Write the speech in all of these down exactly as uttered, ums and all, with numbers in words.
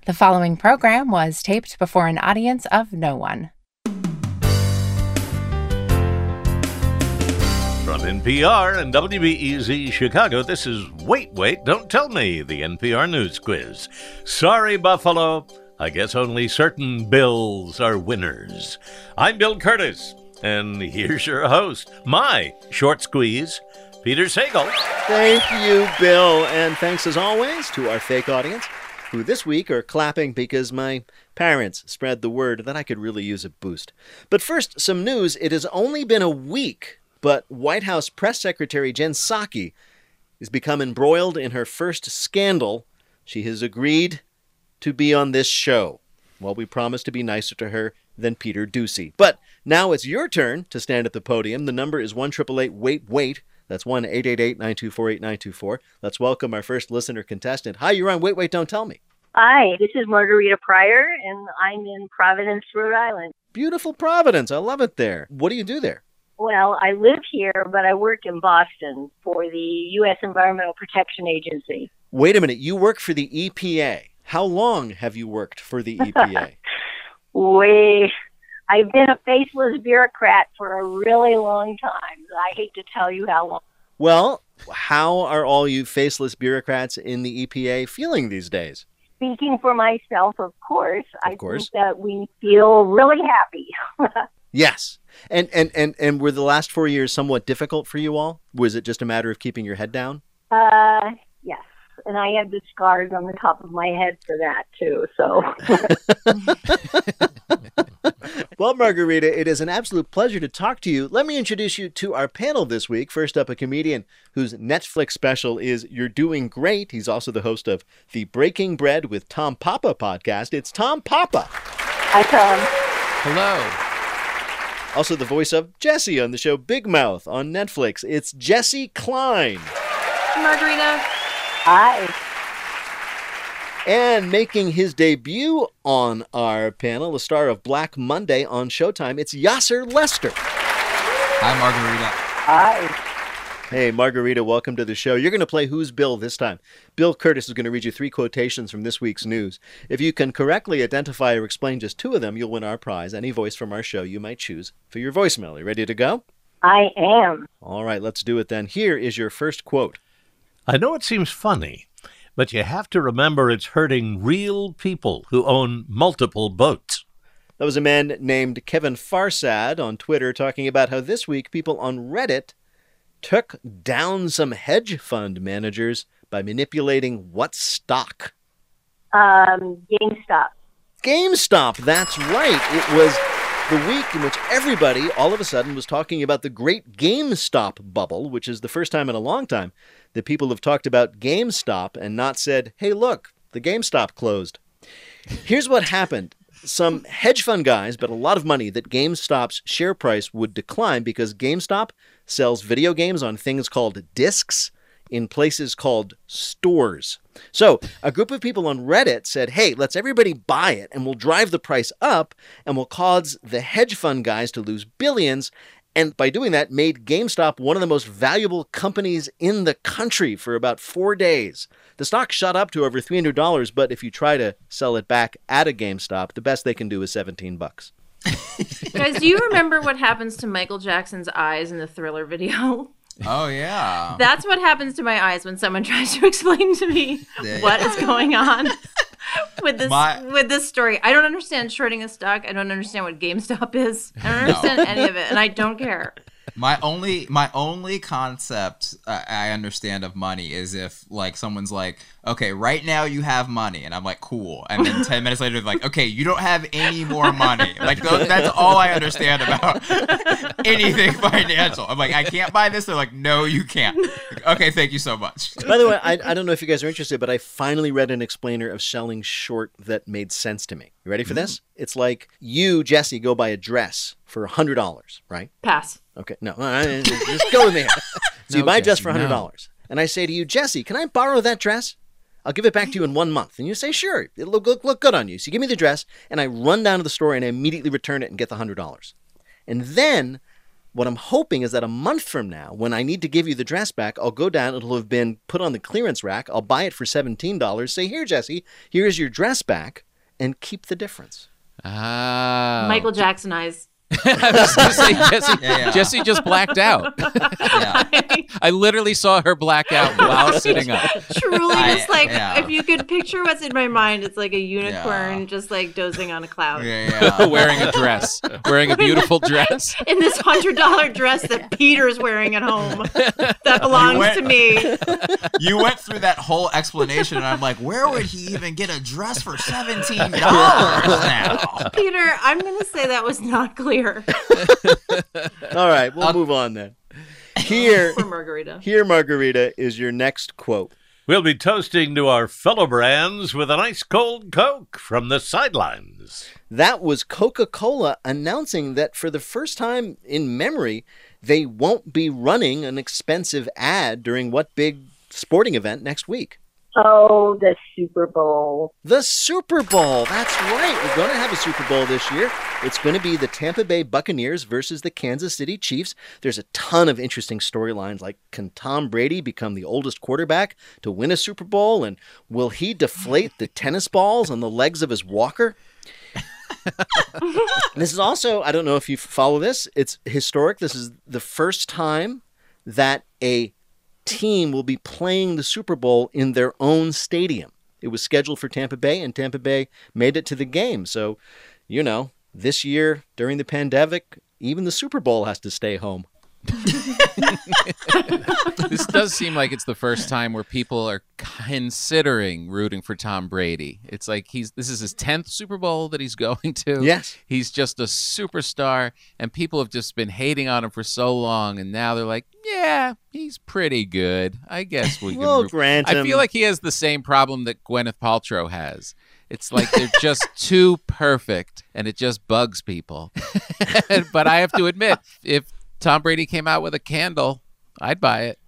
The following program was taped before an audience of no one. From N P R and W B E Z Chicago, this is Wait, Wait, Don't Tell Me, the N P R News Quiz. Sorry, Buffalo. I guess only certain bills are winners. I'm Bill Curtis, and here's your host, my short squeeze, Peter Sagal. Thank you, Bill, and thanks as always to our fake audience, who this week are clapping because my parents spread the word that I could really use a boost. But first, some news. It has only been a week, but White House Press Secretary Jen Psaki has become embroiled in her first scandal. She has agreed to be on this show. Well, we promised to be nicer to her than Peter Doocy. But now it's your turn to stand at the podium. The number is one eight eight eight, wait, wait. That's one eight eight eight, nine two four, eight nine two four. Let's welcome our first listener contestant. Hi, you're on Wait, Wait, Don't Tell Me. Hi, this is Margarita Pryor, and I'm in Providence, Rhode Island. Beautiful Providence. I love it there. What do you do there? Well, I live here, but I work in Boston for the U S Environmental Protection Agency. Wait a minute. You work for the E P A. How long have you worked for the E P A? Way... I've been a faceless bureaucrat for a really long time. I hate to tell you how long. Well, how are all you faceless bureaucrats in the E P A feeling these days? Speaking for myself, of course, of I course. think that we feel really happy. Yes. And, and, and, and were the last four years somewhat difficult for you all? Was it just a matter of keeping your head down? Uh, yes. And I have the scars on the top of my head for that, too. So... Well, Margarita, it is an absolute pleasure to talk to you. Let me introduce you to our panel this week. First up, a comedian whose Netflix special is You're Doing Great. He's also the host of the Breaking Bread with Tom Papa podcast. It's Tom Papa. Hi, Tom. Hello. Also the voice of Jesse on the show Big Mouth on Netflix. It's Jesse Klein. Margarita. Hi. And making his debut on our panel, the star of Black Monday on Showtime, it's Yasser Lester. Hi, Margarita. Hi. Hey, Margarita, welcome to the show. You're going to play Who's Bill this time. Bill Curtis is going to read you three quotations from this week's news. If you can correctly identify or explain just two of them, you'll win our prize. Any voice from our show you might choose for your voicemail. Are you ready to go? I am. All right, let's do it then. Here is your first quote. I know it seems funny, but you have to remember it's hurting real people who own multiple boats. That was a man named Kevin Farsad on Twitter talking about how this week people on Reddit took down some hedge fund managers by manipulating what stock? Um, GameStop. GameStop, that's right. It was the week in which everybody all of a sudden was talking about the great GameStop bubble, which is the first time in a long time that people have talked about GameStop and not said, hey, look, the GameStop closed. Here's what happened. Some hedge fund guys bet a lot of money that GameStop's share price would decline because GameStop sells video games on things called discs in places called stores. So a group of people on Reddit said, hey, let's everybody buy it and we'll drive the price up and we'll cause the hedge fund guys to lose billions. And by doing that, made GameStop one of the most valuable companies in the country for about four days. The stock shot up to over three hundred dollars, but if you try to sell it back at a GameStop, the best they can do is seventeen bucks. Guys, do you remember what happens to Michael Jackson's eyes in the Thriller video? Oh, yeah. That's what happens to my eyes when someone tries to explain to me Yeah. what is going on with this My- with this story. I don't understand shorting a stock. I don't understand what GameStop is. I don't understand any of it, and I don't care. My only my only concept uh, I understand of money is if like someone's like, okay, right now you have money, and I'm like, cool, and then ten minutes later they're like, okay, you don't have any more money. Like th- that's all I understand about anything financial. I'm like, I can't buy this. They're like, no, you can't. Like, okay, thank you so much. By the way, I, I don't know if you guys are interested, but I finally read an explainer of selling short that made sense to me. You ready for this? It's like you, Jesse, go buy a dress for one hundred dollars, right? Pass. Okay, no, just go with me. So you No, buy a dress Jesse, for one hundred dollars. no. And I say to you, Jesse, can I borrow that dress? I'll give it back to you in one month. And you say, sure, it'll look, look, look good on you. So you give me the dress, and I run down to the store and I immediately return it and get the one hundred dollars. And then what I'm hoping is that a month from now, when I need to give you the dress back, I'll go down, it'll have been put on the clearance rack, I'll buy it for seventeen dollars, say, here, Jesse, here's your dress back, and keep the difference. Ah. Michael Jackson eyes. I was going to say, Jesse, Yeah, yeah. Jesse just blacked out. Yeah. I literally saw her black out while sitting up. Truly, I- just like yeah. if you could picture what's in my mind, it's like a unicorn Yeah. just like dozing on a cloud Yeah, yeah. Wearing a dress. Wearing a beautiful dress. in this hundred dollar dress that Peter's wearing at home that belongs went- to me. You went through that whole explanation, and I'm like, where would he even get a dress for seventeen dollars now? Peter, I'm gonna say that was not clear All right, we'll move on then. Here, for Margarita. here, Margarita, is your next quote. We'll be toasting to our fellow brands with an ice cold Coke from the sidelines. That was Coca-Cola announcing that for the first time in memory, they won't be running an expensive ad during what big sporting event next week? Oh, the Super Bowl. The Super Bowl. That's right. We're going to have a Super Bowl this year. It's going to be the Tampa Bay Buccaneers versus the Kansas City Chiefs. There's a ton of interesting storylines, like can Tom Brady become the oldest quarterback to win a Super Bowl? And will he deflate the tennis balls on the legs of his walker? This is also, I don't know if you follow this, it's historic. This is the first time that a team will be playing the Super Bowl in their own stadium. It was scheduled for Tampa Bay, and Tampa Bay made it to the game. So, you know, this year during the pandemic, even the Super Bowl has to stay home. This does seem like it's the first time where people are considering rooting for Tom Brady. It's like he's this is his tenth Super Bowl that he's going to. Yes. He's just a superstar, and people have just been hating on him for so long, and now they're like, yeah, he's pretty good. I guess we can We'll root- grant I him. feel like he has the same problem that Gwyneth Paltrow has. It's like they're just too perfect, and it just bugs people. But I have to admit, if Tom Brady came out with a candle, I'd buy it.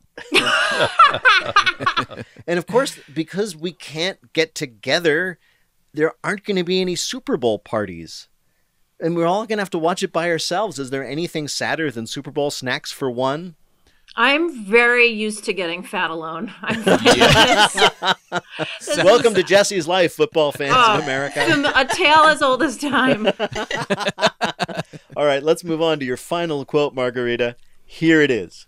And of course, because we can't get together, there aren't going to be any Super Bowl parties. And we're all going to have to watch it by ourselves. Is there anything sadder than Super Bowl snacks for one? I'm very used to getting fat alone. I'm fine with this. Welcome to Jesse's Life, football fans Oh, of America. a tale as old as time. All right, let's move on to your final quote, Margarita. Here it is.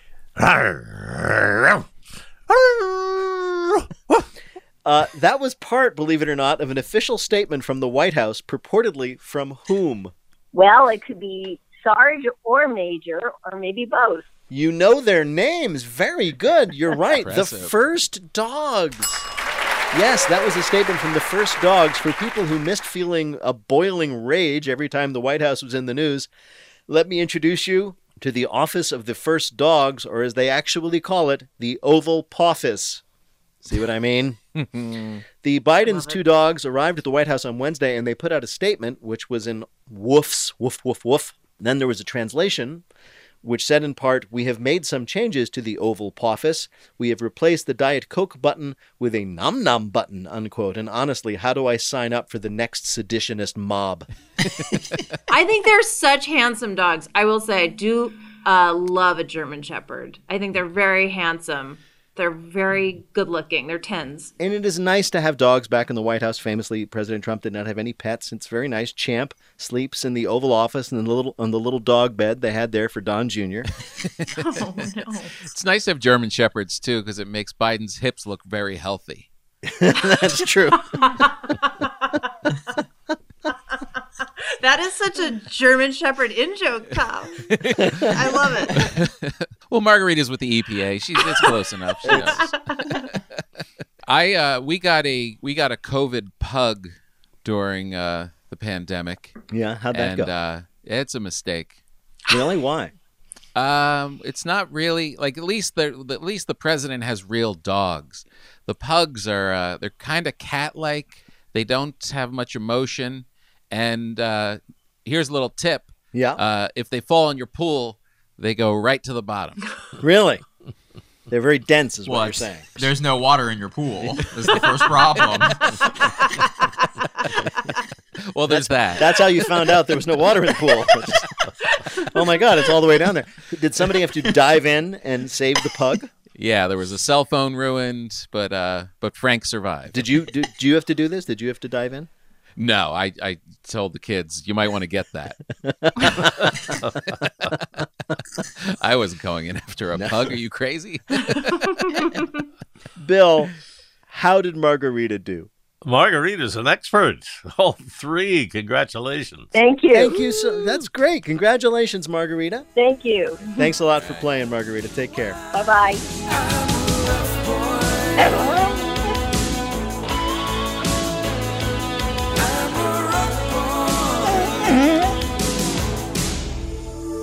Uh, that was part, believe it or not, of an official statement from the White House, purportedly from whom? Well, it could be Sarge or Major, or maybe both. You know their names. Very good. You're right. The Impressive. First Dogs. Yes, that was a statement from the First Dogs. For people who missed feeling a boiling rage every time the White House was in the news, let me introduce you to the Office of the First Dogs, or as they actually call it, the Oval Poffice. See what I mean? The Biden's two dogs arrived at the White House on Wednesday, and they put out a statement, which was in woofs, woof, woof, woof. Then there was a translation, which said in part, "We have made some changes to the Oval Poffice. We have replaced the Diet Coke button with a Nom Nom button," unquote. And honestly, how do I sign up for the next seditionist mob? I think they're such handsome dogs. I will say, I do uh, love a German Shepherd. I think they're very handsome. They're very good looking. They're tens. And it is nice to have dogs back in the White House. Famously, President Trump did not have any pets. It's very nice. Champ sleeps in the Oval Office and the little on the little dog bed they had there for Don Junior Oh, no. It's nice to have German Shepherds, too, because it makes Biden's hips look very healthy. That's true. That is such a German Shepherd in-joke, Tom. I love it. Well, Margarita's with the E P A. She's it's close enough. She knows. I uh, we got a we got a COVID pug during uh, the pandemic, Yeah, how'd that and go? uh, it's a mistake. Really? Why? Um, it's not really like at least the at least the president has real dogs. The pugs are uh, they're kind of cat-like. They don't have much emotion. And uh, here's a little tip: Yeah. uh, if they fall in your pool, they go right to the bottom. Really? They're very dense, is what, What? you're saying. There's no water in your pool. Is the first problem. Well, there's that. That's how you found out there was no water in the pool. Oh oh my God, it's all the way down there. Did somebody have to dive in and save the pug? Yeah, there was a cell phone ruined, but uh, but Frank survived. Did you do, do you have to do this? Did you have to dive in? No, I, I told the kids, you might want to get that. I wasn't going in after a No. pug. Are you crazy? Bill, how did Margarita do? Margarita's an expert. All three. Congratulations. Thank you. Thank you. So that's great. Congratulations, Margarita. Thank you. Thanks a lot for playing, Margarita. Take care. Bye bye.